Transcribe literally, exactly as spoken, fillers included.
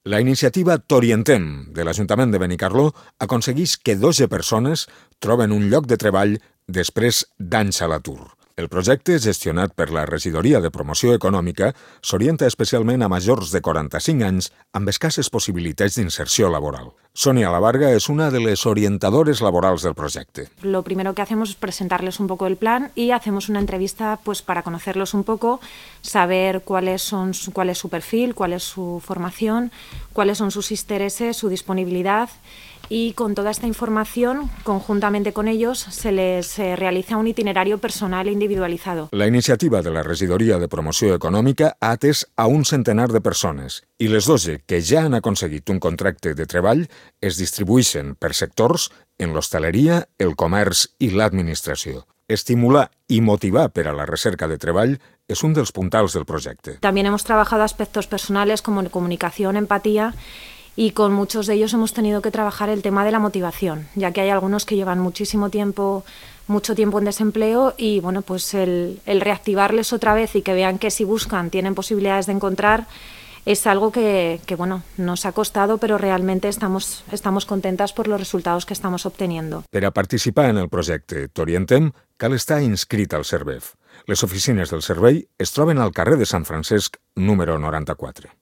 La iniciativa T'Orientem de l'Ajuntament de Benicarló aconsegueix que dotze persones troben un lloc de treball després d'anys a l'atur. El projecte, gestionat per la Regidoria de Promoció Econòmica, s'orienta especialment a majors de quaranta-cinc anys amb escasses possibilitats d'inserció laboral. Sonia Lavarga es una de les orientadores laborals del proyecto. Lo primero que hacemos es presentarles un poco el plan y hacemos una entrevista pues, para conocerlos un poco, saber cuáles son, cuál es su perfil, cuál es su formación, cuáles son sus intereses, su disponibilidad, y con toda esta información, conjuntamente con ellos, se les eh, realiza un itinerario personal e individualizado. La iniciativa de la Regidoria de Promoció Econòmica ha atès a un centenar de persones i les dotze que ja han aconseguit un contracte de treball es distribueixen per sectors en l'hostaleria, el comerç i l'administració. Estimular y motivar per a la recerca de treball es un dels puntals del projecte. También hemos trabajado aspectos personales como comunicación, empatía, y con muchos de ellos hemos tenido que trabajar el tema de la motivación, ya que hay algunos que llevan muchísimo tiempo, mucho tiempo en desempleo y bueno, pues el, el reactivarles otra vez y que vean que si buscan tienen posibilidades de encontrar es algo que, que bueno, nos ha costado, pero realmente estamos, estamos contentas por los resultados que estamos obteniendo. Per a participar en el projecte T'Orientem cal estar inscrit al Servef. Les oficines del servei es troben al carrer de Sant Francesc, número noranta-quatre.